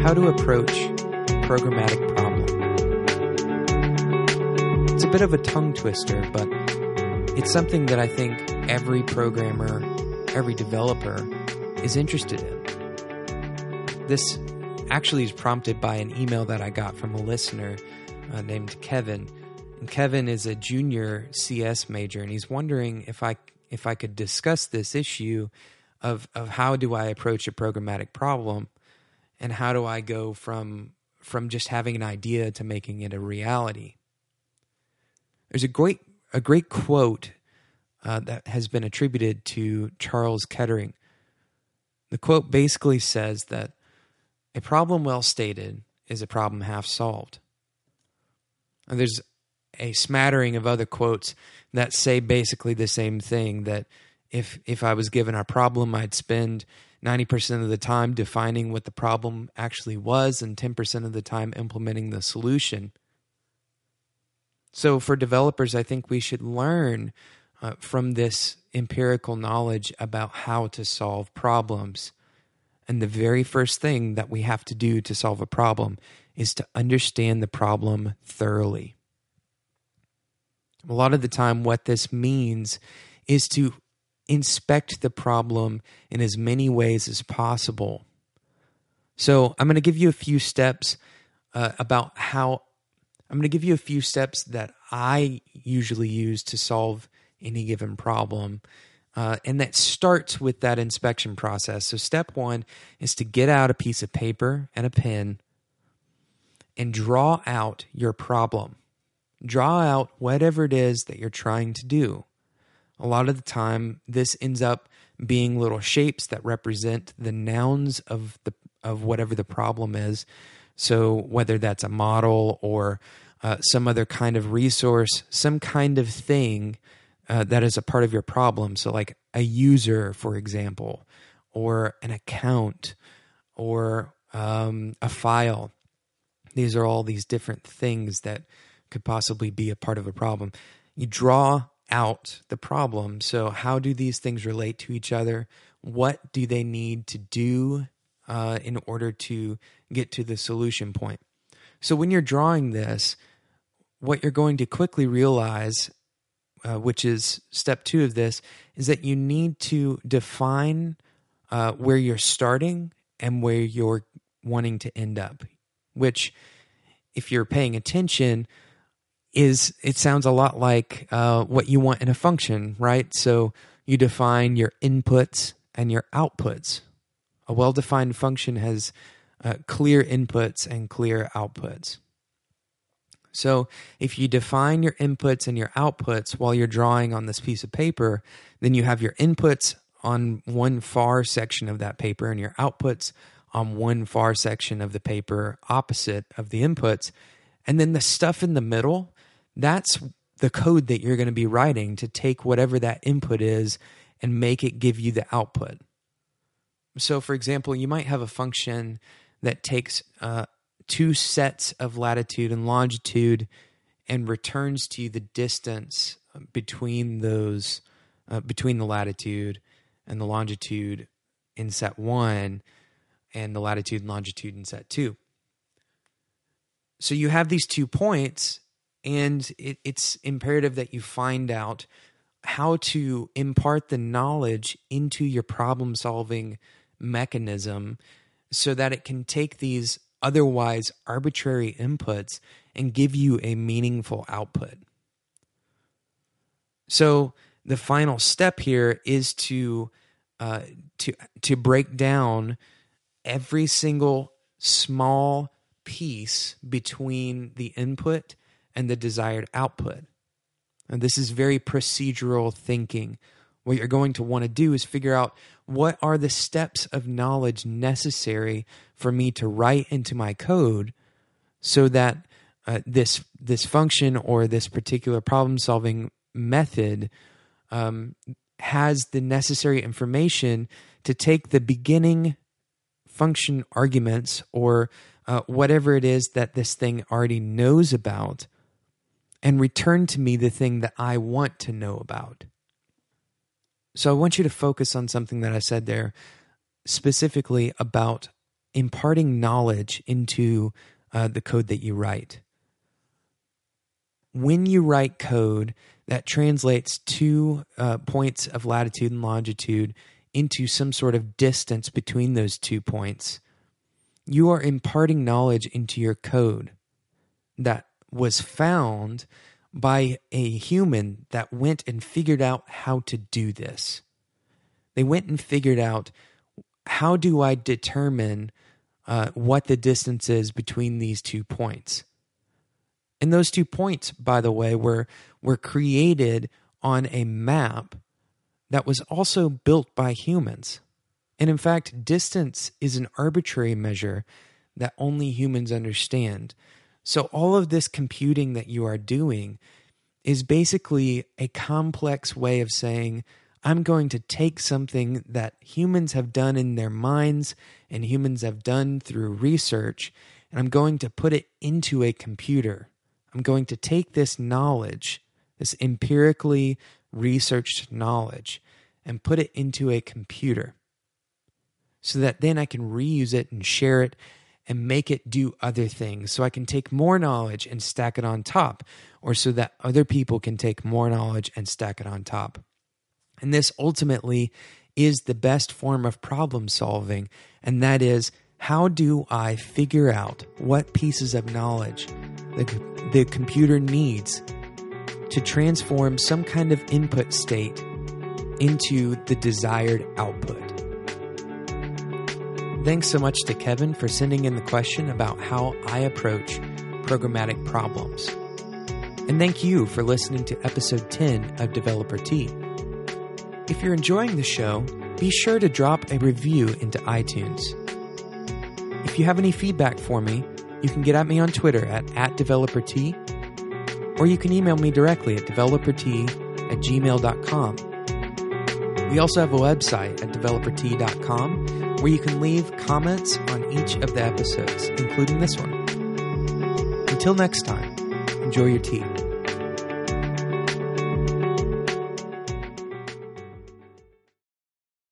how to approach programmatic problem. It's a bit of a tongue twister, but it's something that I think every programmer, every developer is interested in. This actually is prompted by an email that I got from a listener named Kevin. And Kevin is a junior CS major, and he's wondering if I could discuss this issue of how do I approach a programmatic problem, and how do I go from just having an idea to making it a reality. There's a great quote that has been attributed to Charles Kettering. The quote basically says that a problem well stated is a problem half solved. And there's a smattering of other quotes that say basically the same thing, that if I was given a problem, I'd spend 90% of the time defining what the problem actually was and 10% of the time implementing the solution. So for developers, I think we should learn from this empirical knowledge about how to solve problems. And the very first thing that we have to do to solve a problem is to understand the problem thoroughly. A lot of the time, what this means is to inspect the problem in as many ways as possible. So I'm going to give you a few steps that I usually use to solve any given problem. And that starts with that inspection process. So step one is to get out a piece of paper and a pen and draw out your problem. Draw out whatever it is that you're trying to do. A lot of the time, this ends up being little shapes that represent the nouns of whatever the problem is. So whether that's a model or some other kind of resource, some kind of thing that is a part of your problem. So like a user, for example, or an account, or a file. These are all these different things that could possibly be a part of a problem. You draw out the problem. So how do these things relate to each other? What do they need to do in order to get to the solution point? So when you're drawing this, what you're going to quickly realize, which is step two of this, is that you need to define where you're starting and where you're wanting to end up, which, if you're paying attention, it sounds a lot like what you want in a function, right? So you define your inputs and your outputs. A well-defined function has clear inputs and clear outputs. So if you define your inputs and your outputs while you're drawing on this piece of paper, then you have your inputs on one far section of that paper and your outputs on one far section of the paper opposite of the inputs. And then the stuff in the middle, that's the code that you're going to be writing to take whatever that input is and make it give you the output. So for example, you might have a function that takes two sets of latitude and longitude and returns to you the distance between those, between the latitude and the longitude in set one and the latitude and longitude in set two. So you have these 2 points, and it's imperative that you find out how to impart the knowledge into your problem-solving mechanism so that it can take these otherwise arbitrary inputs and give you a meaningful output. So the final step here is to break down every single small piece between the input and the desired output. And this is very procedural thinking. What you're going to want to do is figure out what are the steps of knowledge necessary for me to write into my code so that this function or this particular problem-solving method has the necessary information to take the beginning function arguments or whatever it is that this thing already knows about and return to me the thing that I want to know about. So I want you to focus on something that I said there, specifically about imparting knowledge into the code that you write. When you write code that translates 2 points of latitude and longitude into some sort of distance between those 2 points, you are imparting knowledge into your code that was found by a human that went and figured out how to do this. They went and figured out, how do I determine what the distance is between these 2 points? And those 2 points, by the way, were created on a map that was also built by humans. And in fact, distance is an arbitrary measure that only humans understand. So all of this computing that you are doing is basically a complex way of saying, I'm going to take something that humans have done in their minds and humans have done through research, and I'm going to put it into a computer. I'm going to take this knowledge, this empirically researched knowledge, and put it into a computer so that then I can reuse it and share it and make it do other things. So I can take more knowledge and stack it on top, or so that other people can take more knowledge and stack it on top. And this ultimately is the best form of problem solving, and that is, how do I figure out what pieces of knowledge the computer needs to transform some kind of input state into the desired output? Thanks so much to Kevin for sending in the question about how I approach programmatic problems. And thank you for listening to episode 10 of Developer Tea. If you're enjoying the show, be sure to drop a review into iTunes. If you have any feedback for me, you can get at me on Twitter at @DeveloperT, or you can email me directly at developerT@gmail.com. We also have a website at developerT.com where you can leave comments on each of the episodes, including this one. Until next time, enjoy your tea.